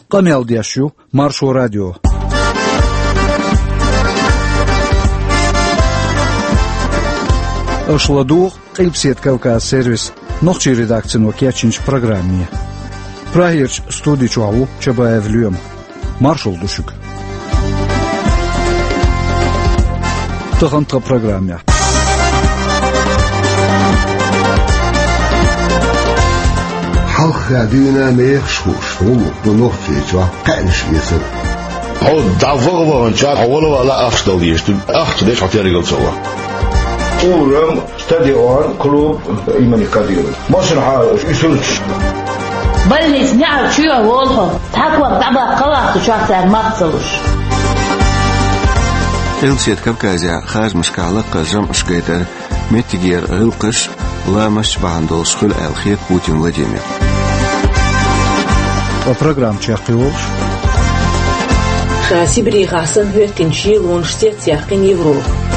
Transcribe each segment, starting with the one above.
قميل دياشيو مارشو راديو أشلدوغ قلبسيت كوكا سيرفيس نوخشي редакцию кечинч программе. Праирч студии чуаву чабаев люем. Маршал душук. Тохантра программе. حلقة دينا ميخشوش ونوخشي چوا قنش يسر هو دعوة وانشاء حوله ولا أخشدو ديشتو أخشدش حتيري قل سوا ورم ستاديون كلوب إيماني كادير مصر يسولش بل نسمع شو والله تحكوا طبعا قلعت شخص ما تصلش إلسيت كبكازيا خارج مشكلة قجم شقيتر متجير القش لا مش بعندوش خل الخير بوتين فلاديمير وبرنامج شاقيولش خاسي بريغاسن هوتين شيل ونشتيت سياقين يورو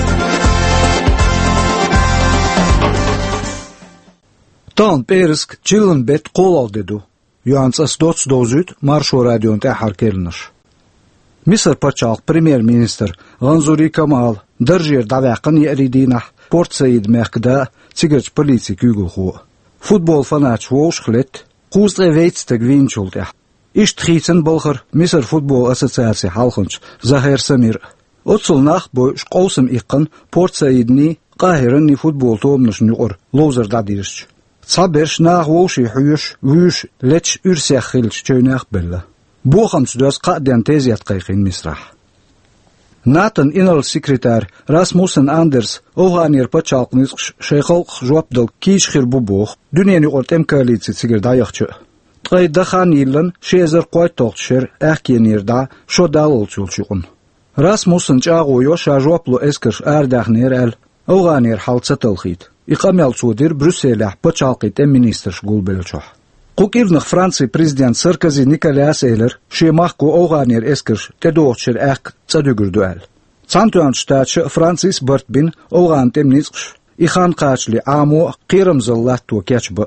تان بيرسك تشيلن بيت قولال ديدو يوانس أسدوتس دوزيت مارشو راديون تاحر كيلنش مصر باتشالق بريمير مينستر غنزوري كمال درجير دعواقن يأريدينح بورت سيد ميخدا تيجرش بوليسي كيغو خو فوتبول فناتش ووش خلت قوز غيويتس تقوين شولتح إش تخيتن بلخر مصر فوتبول أسوسياسي حالخنش زهير سمير أتصل ناخ بوش قوسم إيقن بورت سيدني قاهرني فوتبول تومنش نيقر لوزر داديرش صابرش ناخ ووشي حيوش ويوش لتش ارسيخ خيلش تشوناخ بلا بوخمس دوس قاديان تيزيات قيقين مسرح ناتن إنال سكرتار راسموسن أندرس أوغانير باتشالق نيسقش شيخالق جوابدل كيش خير بوبوخ دنيا نيقورت إمكاليتسي تسيقر دايخشو تغي دخان يلن شيزر قويت توقتشير أحكينير دا شو دالول تشولشيقون راسموسن جاغويو شاجوابلو اسكرش آرداخنير أل أوغانير حالتسا تلخيت إقاميال صودير بروسيلح باتشالقيت مينيسترش قول بلشوح قوكيرنخ فرنسي بريزيدنت ساركوزي نيكولاس إيلر شيماخكو أوغانير اسكرش تدوغتشير أحك تصدقر دوال تانتوان شتاتش فرانسيس برتبين أوغان تمنيسقش إخان قاتشلي عامو قيرم زلاتو كياتشب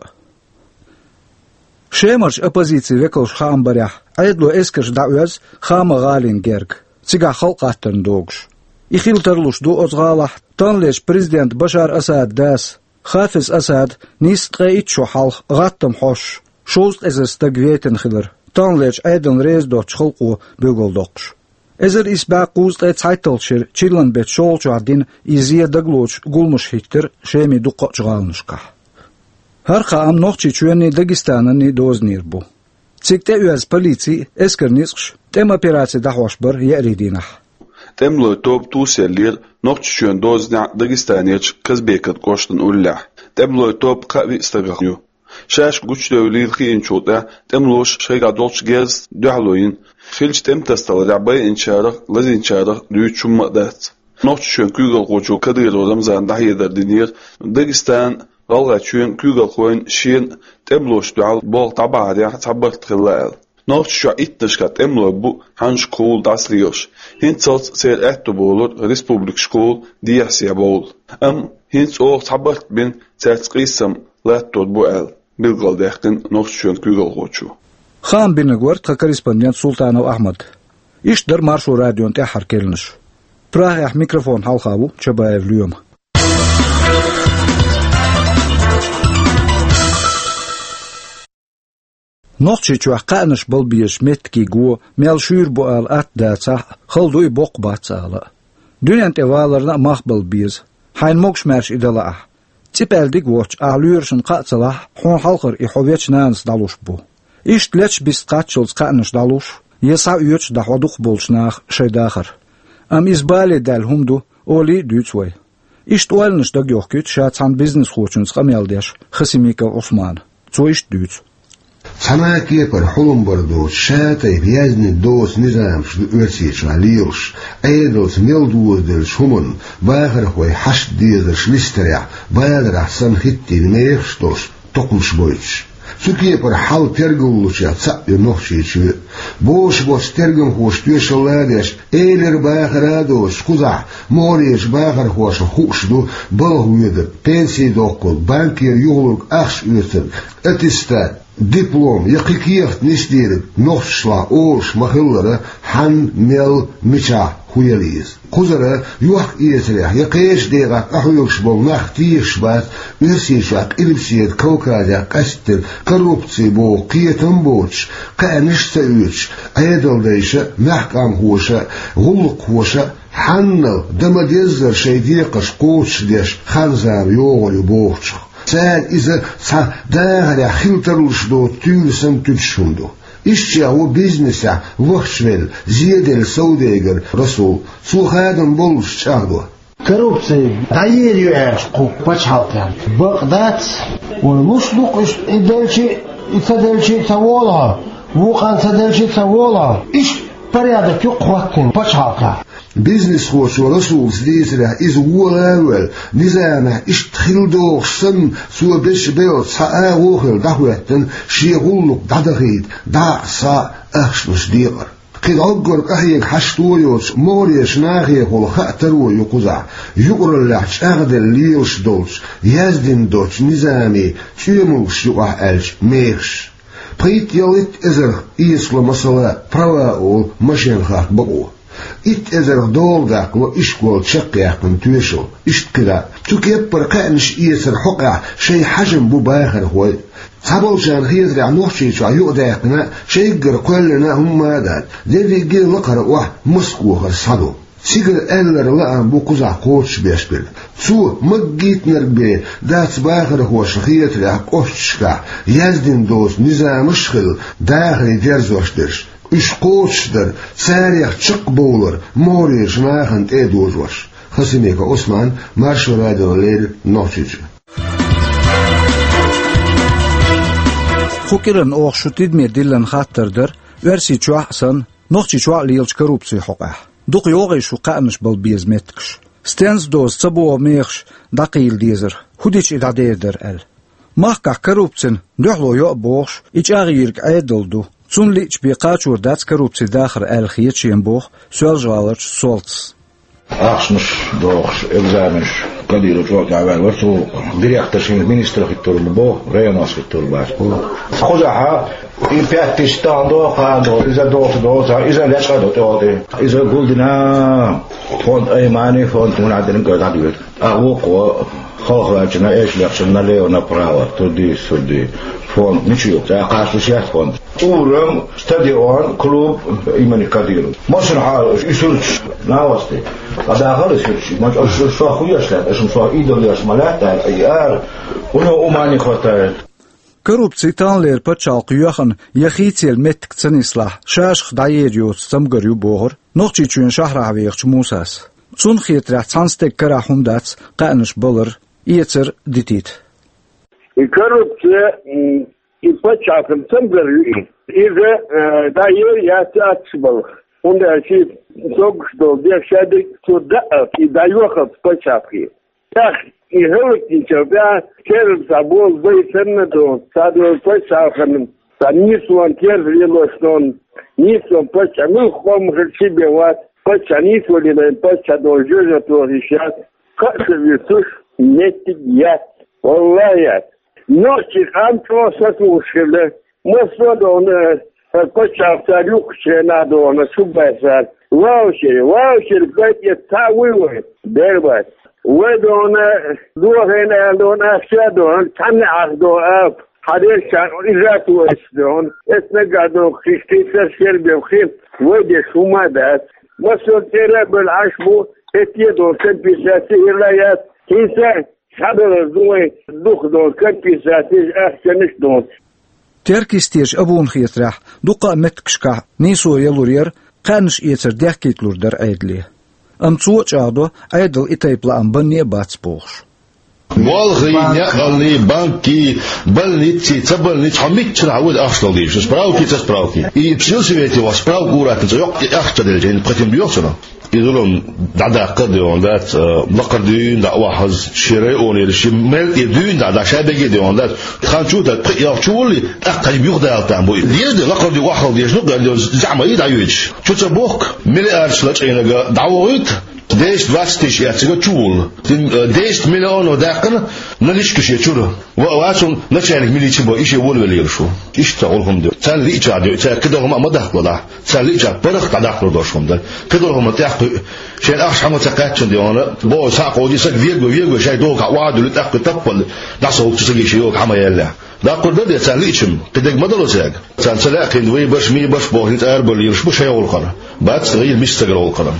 شيمرش أبوزيتي ويكلش خام بريح عيدلو اسكرش دعوز خام غالين جيرك تيغا خلقاتن دوغش إخيل ترلوش دو أزغالح تانليش بريزيدنت بشار أساد داس خافز أساد نيست قايت شو حالخ غاتم حوش شوست إزر تقويتن خلر تانليش عيدن ريز دوتش خلقو بيقول دوقش إزر إسباق قوست إيت سايتلشير تشيلن بيت شول جعدين إزيه دقلوش قولمش هيكتر شيمي دوقا جغالنشكح هرقا أم نوخشي چويني داغستانني دوز نيربو تيكتا يوز بوليسي اسكر نيسقش تم أبيراتي دحوش بر يأريدينح تملو توب توسيلير نوخشيون دوزنا داغستانيش كزبيكت قوشتن أولح تملو توب قوي استغاقنيو شاش قوش دولي الخيين شوطة تملوش شيقا دولش جيز دوحلوين خيلش تم تستال رعباي انشارق لزي انشارق دويت شو مقدات نوخشيون كيغل قوشو كدير ورمزان دحية دردينير داغستان غالغا چون كيغل خوين شين تملوش دوحل بول طبعا تعبرت خلال نوخشو اتنشكا تملو بو هنش كول داسليوش هنتسلت سير احتو بولور ريسبوبليك شكول ديحسيا بول هنتس اوغ تعبرت بين تاتقيسم لاتور بوال بالغال داختن نوخشون كيغل غوشو خان بينغور كوريسبوندنت سلطانو أحمد إيش در مارشو راديون تاحر كيلنش براح ميكروفون حلقاو شبايف اليوم نوخشي چو قانش بلبيش متكي جو ميل شور بوال اتداتا خلدوي بوق باتسالا دونيانت اوالرنا مخبل بيز حين موكش مارش ادلا تيبالديك واتش اهلورشن قاتلا حون حلقر احويتش نانس دالوش بو إيش لتش بيستقاتشلز قانش دالوش يسا يوتش دحودوخ بولشناخ شيداخر ام إزبالي دال همدو أولي دوتسوي إيش توالنش دقيوخكيت شاتسان بيزنس خوشنس قميالديش خسيميكا عثمان تو إيش دوتس سماكي پر حلم بردو شاتي بيازني دوس نظام شدو ارسيش عليوش ايدوس ميلدوز دل شمون باغر خوي حشد ديزر شلستريع باغر احسن خطي نميخشتوش تقمش بويتش سوكي پر حال ترگولوش يتسق نوخشيش بوش ترگم خوش تيش اللادش ايلر باغر ادوش قزع موريش باغر خوش خوش دو بلغو يدر بنسي دوكل بانكير يغلق اخش يوتر اتستات diplom يقيكيخت نستير نوشلا أوش مخلرة حن ميل ميشا خويليز قزرة يوح إيسريح يقيش ديغاك أحويوش بول نختيش بات إرسيشاك إلبسيد كوكاداك أستر كروبتسي بو قيتن بوش قانش سيوش أيدل ديشة محكام هوشة غلق هوشة حنل دمديزر شيديقش قوش ديش خانزار يوغل يبوغش ساد إذا داغر خلترلش دو تولسن تلشوندو إشتيا هو بيزنسا وخشويل زيادل سوداغر رسول سوخادن بولش شاغدو كروبسي داير يعيش قوك بچالتان بغداد والمشلوق إدلشي إتدلشي تولها وقان تدلشي تولها إيش порядок يقوكين بچالتان بيزنس خوش ورسول سليسرة إز وراول نزامة اشتخل دوغ سن سوى بيش بيوت ساء وخل دهوتن شيغولك دادغيد دا ساء أخشنش ديغر قد أقرق أحيك حشتويوش موريش ناغي خول خأترو يقوزع يقر اللحش أغدل ليوش دولش يزدن دوش نزامي تيموش يقع ألش ميخش بيت يلت إزر إيسلو مسلا براءول مشين خاك بقو إت إذا دولداك وإشكول تشقياك من تويشل إشتكلا تكبر قانش إيسر حقع شي حجم بباخر هوي صابوشان خيزرع نوحشي شو يقداكنا شيقر قولنا هم مادات دي جيل لقر واح مسكوخر صدو سيقر ألر لأن بوكوزع قوتش بيشبل سو مجيت نربي دات باخر هو شخيت رعك أشتشكا يزدن دوز نظام الشخل داخل درزوشترش إش قوتشدر ساريخ تشق بولر موريش ناخن إيدوزوش خسيميك عثمان مارشو راديو ليل نوشيج خوكيرن أوخ شتيد ميدلن خاطردر ورسي چو أحسن نوخشي چو ليلش كروبسي حقه دوق يوغي شو قانش بالبيز متكش ستنز دوز صبو ميخش دقيل ديزر هوديش إداديدر أل ماخكا كروبسن دوحلو يوبوخش إيش أغيرك عيدل دو Цун лич бекачур дats коррупции дахр элхиет чембох сёлжалыч солтс. Ахшнш дохш экзаменш кадиру чок авал варсу директоршин министр хиттурлбо районас хиттурбас. Хозаха и пятый стандо хадо иза дохдо иза лешадо тоде иза гулдина фонд аймани фонд мунадин гададует. Агоко خواهرچنا ايش لخشنا ليونا براور تودي فوند نشيو تا قاشوشيات فوند اورم ستاديون كلوب ايماني كاديرو ماشن حال يسولش ناوستي هذا غلط شيء ما شو خوياش لا اسم شو ايدولياش مالات ايار ونو اماني خاطر Korrupcija tanlier pačalku johan jahitsiel metkcen islah šāšk daierjūts samgarju bohor noqčičuin šahrāviekš mūsās. Cun khietrā canstek karā hundāts qāniš bolar ietser ditit. Korrupcija i pačalkam samgarju iza daierjāts atšbalh. Un šī sogšdol diekšādik to da'af i dajohats pačalki. I hölkničev, ja kjerl sa bol doj srnado, sad je pačalkan, sa nisu on kjervilo šton, nisu on pača, mi hom hrčibe vat, pača nisu li da je pača dožuža to rišat, kako bi suš netik jat, vallajat. Noći hamčo sa slušile, mosto da on pačal sa ljukše nado, ona subajsar, vaušer, kaj je ta uvoj, derbat. ودون دوهنا دون أشياء كان عهدوا أب حديث كان إذا توسدون إثنقادوا خيستيسر شير بخير ودي شمادات مسؤول ترى بالعشبو اتيدوا كبيساتي إلايات كيسا حضر الزوي دخدوا كبيساتي أحسنش دون تركيستيش أبون خيطرح دوقا متكشكا نيسو يلورير قانش إيتر ديحكيت لوردر أيدلي أمتصوش عادو عيدل إتايبلا أمبنية باتسبوش والغينيا اللي بانكي بلنيتي تبلنيت حميك تنعود أخشل ديش سبراوكي تسبراوكي يبسيل سويتي وسبراو قورات تزيوك أخشل ديجين بقيتين بيوصنا يقولون دعدا قديون ذات لقردين دا واحز شريئون يلشي مل يدين دا شابقي ديون ذات خانشو دا يغشولي أقل بيغدا يلتان بوي ليدي لقردي واحد يجنوك زعما يدعيوش شو تبوك ملي أرش لك إنك دعوويت 10 20 ياتسيغا تشول 10 مليون وداقنا نليشكش يشورو واسون نشانك ملي تشبو ايش يقول ولا يرشو ايش تقولهم دو تال لي جادو تا كده هم ما دخلوا لا تال لي جا برخ دخلوا دوشهم ده كده هم تاخذ شيء اخش حمو تقاتشن دي انا بو ساقو دي سك فيغو شيء دوك وعد اللي تاخذ تقبل داسو تسجي شيء كما يلا دا قرد ده تال ليشم كده ما دلو ساق تال سلاكن وي باش مي باش بو انت اربل يرش مش هيقول قرا بعد تغير مش تقرا القرا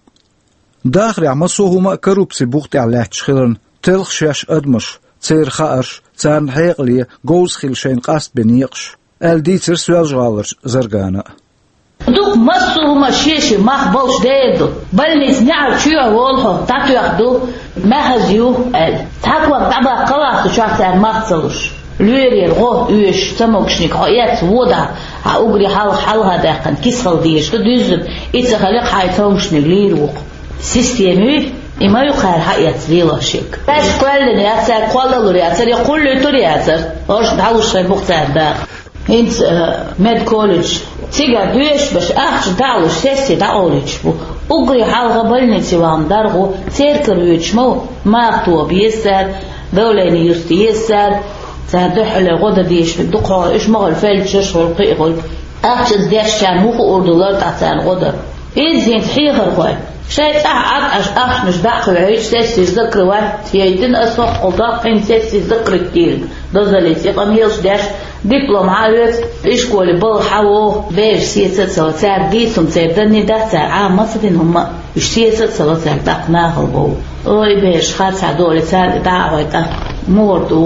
داخل عمسوهما كروبسي بوقت على تشخيرن تلخ شاش أدمش تير خارش تان حيقلي جوز خلشين قاست بنيقش الدي ترسوال جالر زرقانا دوك مسوهما شيشي ماخ بولش ديدو بل نسمع شيا والها تاتو ياخدو ما هزيو تاكوا دابا قلاص شافتان ما تصلش لوري الغو يش تموكشنيك هيات ودا اغري حالها داخن كيسخل ديش تدوزن اتخلق حيتومشني ليروق سيستمي إما يقال حقيقة زيلا شيك. باش كل نياسر كل نياسر يقول له ترياسر. أوش دعوش في مقطع ده. هنت ميد كولج. تيجا دوش باش أخش دعوش سيستي دعولش بو. أقري حلقة بلنتي وان درغو تيركر يجمو ما تو بيسر دولة يرتي يسر. تهدح الغدة ديش دقة إيش مغل فلتش والقيقل. أخش ديش كان هو أردولار تعتان غدة. إنزين حيغر غوي. شيء أش مش داخل عيش سيسي ذكر وقت يدين أصح قضاء إن سيسي ذكر كتير دزلت يقام يلش داش دبلوم عارف إيش كل بال حوو بيش سياسة سوتار ديسم سيدني ده عام مثلاً هم إيش سياسة سوتار دقناه البو أي بيش خاص عدول سال دعوة ده موردو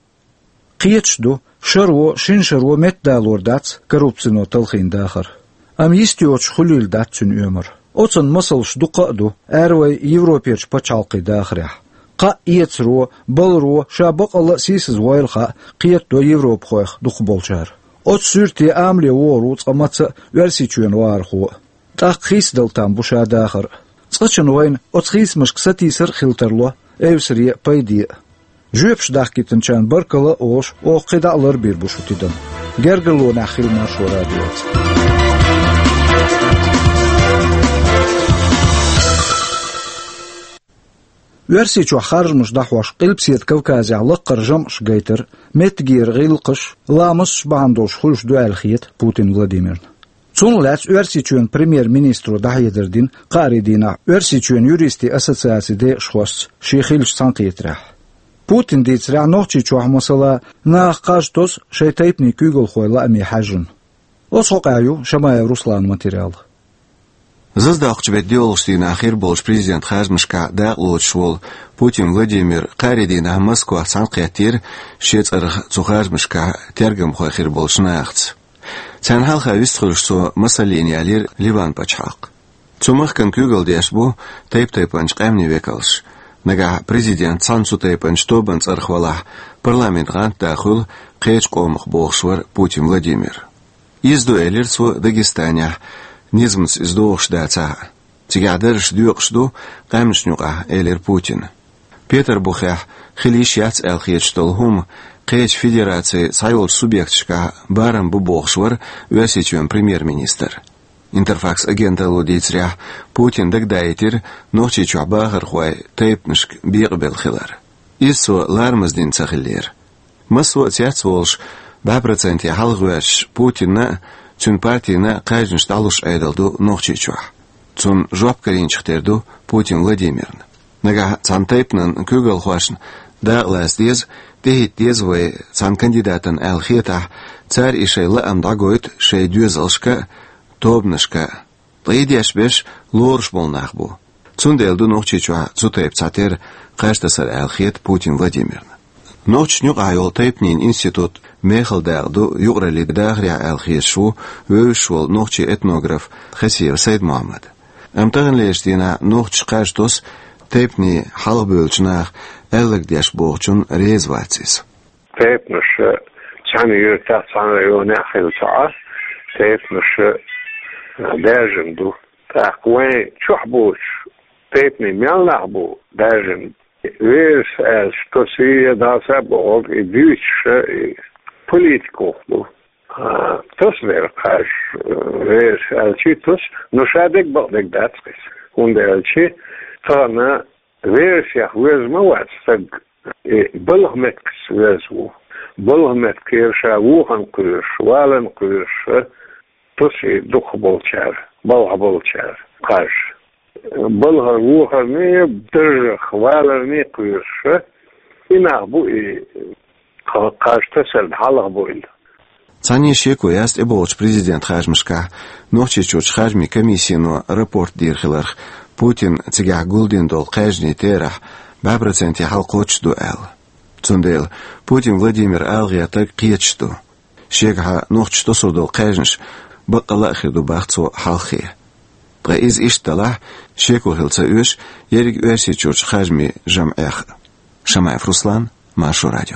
قيتشدو شرو شين شرو مت دالور دات كروبسنو تلخين داخر أم يستيوش خليل دات سن عمر أصلاً مسلش دقادو أروي يوروبيش بتشالقي داخريح قا يترو بلرو شابق الله سيسز وايلخا قيت دو يوروب خوخ دقبولشار أتصيرتي أملي وروت أمات ورسيتشون وارخو تأخيس دلتان بوشا داخر تقشن وين أتخيس مشكستي سر خلترلو أيوسري بايدي جوبش داخكي تنشان بركلا أوش أو قدا ألر بير بوشو تيدن جرجلو ناخيل مارشورا ديوت ورسيتشو خارج مش دحوش قلب سيد كوكازي على قرجم شجيتر متجير غيلقش لامس باندوش خلش دو الخيت بوتين فلاديمير تون لاتس ورسيتشون بريمير مينسترو دحيدردين قاردينا ورسيتشون يوريستي اساسياسي دي شخص شيخيلش سانقيترح بوتين ديترع نوتشيتشو مثلا نا قاجتوس شيتايبني كوغل خويلا امي حاجن وصقايو شمايا روسلان ماتيريال زازدا أخشبت ديولشتين أخير بولش президент خازمشكا داقلوت شول بوتين فلاديمير قاردينا موسكوا سانقياتير شيت أرخ تخازمشكا ترجم خو أخير بولش ناخت تان حلقة ويستخلش سو مسالين يالير ليبان بچحق تمخ كان كوغل ديشبو تايب أنش قامني ويكالش نجا президент سانسو تايب أنش توبنس أرخ والله برلامنت غانت داخل قيش قومخ بوخشور بوتين فلاديمير يزدو إلير سو داغستانيا نيزمس إزدوغش داتا تيقعدرش ديوقشدو قامش نوقع إلير بوتين بيتر بوخيح خليشيات الخيتشتلهم قيش فيدراتي سايول سوبيكتشكا بارم ببوخشور واسيتيون بريمير مينستر انترفاكس أجنتالو ديتريح بوتين دايتر نوخشيتشو باغر خواي تايبنشك بيقبل خلار إسو لارمزدين تخلير مسو تياتسولش 2% حلغواش بوتين تون партияна قاجنش талуш айдалду нохчичуах. Тун жоп каринчхтерду Путин Владимирн. Нага цантайпнан көгал хуашн дағлас дез, дехит дезвой цан кандидатан алхетах царь и шейла амдагойт шей дюзалшка, тобнышка. Лейдяш беш лорш болнах бу. Цунделду нохчичуа цутайп цатер қаштасар алхет Путин Владимирн. نوچنيق عيول تايبنين انستيتوت ميخل داغدو يغرلي داغريا الخيشو ويشول نوچي اتنوغراف خسير سيد محمد امتغن ليشتينا نوچ قاشتوس تايبني حلق بولچناخ الگ ديش بوغچون ريزواتسيس تايبنش چاني يرتاح چاني يوني خيلتعا تايبنش داجندو تاقوين چوحبوش تايبني ميالناخبو داجند Wees als Tossie dat hebben ook in Duits politico. Dat weer als wees als je dus nog had ik wat ik dat is. En als je طانا ويرشيخ ويز مواد سج بلغ مكس ويزو بلغ مكيرشا ووهن قيرش والن قيرش تسي دخ بولشار بلغ بولشار قاش بلغ ووهن بدرجخ والن قيرش إنا بوئي قاش تسل حلق بوئل Цани шеку яст эболч президент хажмышка, нохчи чуч хажми комиссину рапорт дирхиларх, Путин цигах гулдин дол хажни терах, 2% халқоч дуэл. Цундел, Путин Владимир Алгия-так қиечту. Шекха нохчи тосу дол хажнш, бақалахи ду бахцу халхи. Бға из ишталах, шеку хилца үш, ерик үерси чуч хажми жам'эх. Шамаев Руслан, Машу радио.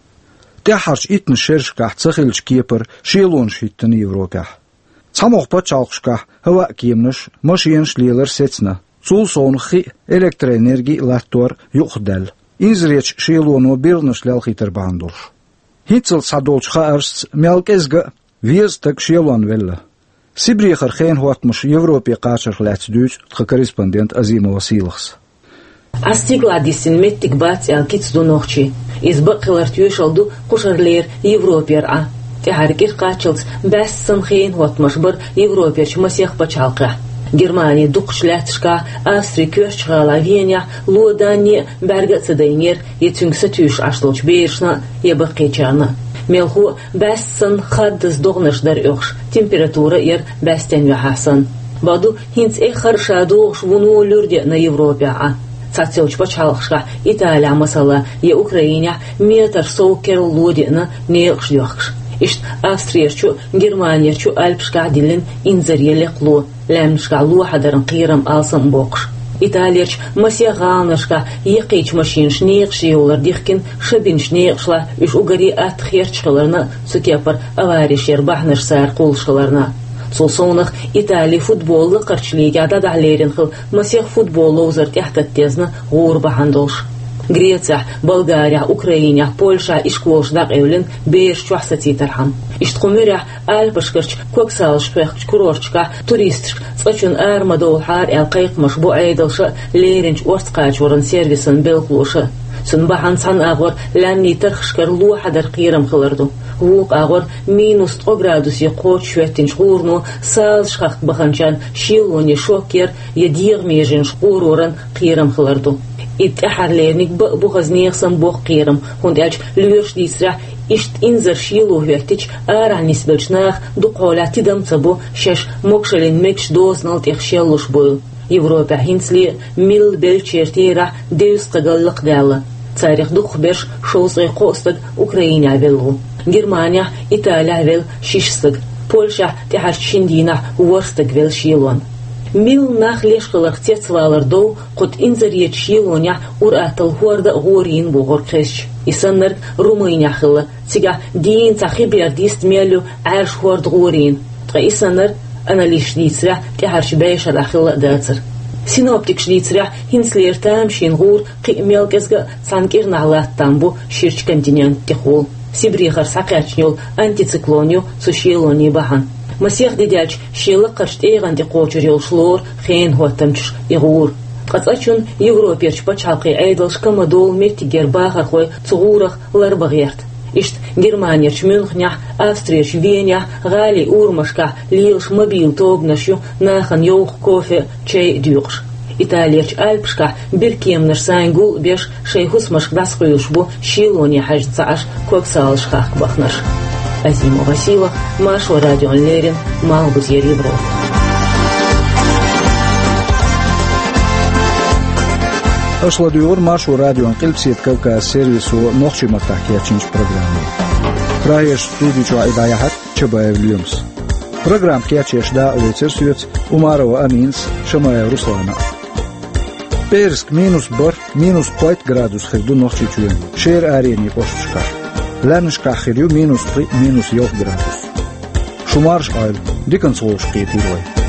Тяхарч итн шершках цахилч кипр шилон шиттен евроках. Цамох пачалхшках хава кимнш машин шлилер сецна. Цул сонхи электроэнергии латтор юхдал. Инзреч шилону бирнш лялхитер бандурш. Хитцел садолчха арс мялкезга вез так шилон велла. Сибрихар хейн хуатмш Европе качарх лацдуч корреспондент Азима Василахс. Астигладисин меттик бац ялкиц ду нохчи. Избақилар тюшалду кушарлер Европер-а. Тяхаркир качылц бәссін хейн хуатмашбыр Европерч масех пачалқа. Германия дұқшләтшка, Австрия көшчғала Веня, Луадани бәргәтсідайнер етүнгісі түйш аштылч бейшна ебіқечаны. Мелху бәссін хаддыз доғнышдар өқш, температура ер бәстен вяхасын. Баду хинц эхар шадуғш вуну люрде на Европе-а. Цацелч пачалхшка Италия масала е Украине метр соукер лодина неқш ёхш. Ишт Австриячу, Германиячу Альпшка дилин инзареле кло, ләмшка луахадаран қирам алсам боқш. Италияч масяғанышка еқич машинш неқш еулар дихкин шабинш неқшла үш угари атхерчқаларна сукепар аваришер бахнаш сар қолшқаларна. Солсонах Италия футболы қарчлиге ададалерин қыл масяқ футболы узар тяхтаттезна ғур бахандолш. Греция, Болгария, Украина, Польша, Ишколшдақ әулін бейш чуақсати тархам. Иштқумыря Альпашкарч, Көксалшпеқч, Курорчка, туристш, цвачун армадол хар әлқайқ машбу айдалша леринч орцқач орын сервисын белклушы. Сунбахан сан ағор ләмни тархшкар луахадар қирам қылырду. Вуқ ағор минус 3 градуси қоч шуәттінш ғурну сал шқақ баханчан шилуни шокер едиғ межін шқур орын қирам қылырду. Иттәхәрлерник бұғазнеқсан боқ қирам, хунд әлч лүйерш дейсіра ишт инзар шилу хвектич аранис бөлчнақ дуқолати дамцабу шеш мокшалин мекш дознал тех шеллуш был. Европа хинцли мил белчертера деюс қагаллық дәлі. Царих дух берш шоусғай қостық Украина велу. Германия, Италия вел шишстық. Польша тяхар шиндина уорстық вел шилон. Мил нах лешқылық тецвалар доу құт инзариет шилоня ур атыл хуарда ғорин бұғыр қеш. Исаннар Румыния қылы. Сига дейін цахи бердист мелю әрш хуард ғорин. Тға исаннар аналиш дейсіра тяхарш бәйшар ақылы дәцір. Синоптик шлицря хинслер там шингур қимел кезгі санкер нағлаттан бұ ширч континент техол. Сибрихар сақячнел антициклоню сушилони бахан. Масех дедяч шелы қыршт эйған де қочырел шлор хейн хуаттамчш игур. Қацачун Европерч пачалқи айдалш камадол мектигер бахар хой цуғурах ларбағерт. Ишт Германияч Мюнхнях, Австриyaч Веня, Гали Урмашка, Лилш мобил тогнашу, нахан йоух кофе, чай дюкш. Италияч Альпшка, Биркемнаш Сайнгул беш шейхусмаш дасқуюшбу, Шилони хажцааш, Көксалшхах бахнаш. Азима Василов, Машу Радион Лерин, Малбузер Европа. Ашладуор Машу радион Килпсит Кавказ сервису нохчи мактахкиячинч программу. Праеш студичу айдаяхат Чабаев Люмс. Программ киячеш да лицерсуец Умарова Аминс Шамаев Руслана. Перск -бар, -5 градус хирду нохчи чуен. Шер арени пошчка. Ланшка хирю -3, -7 градус. Шумарш айл, дикан слушки тирой.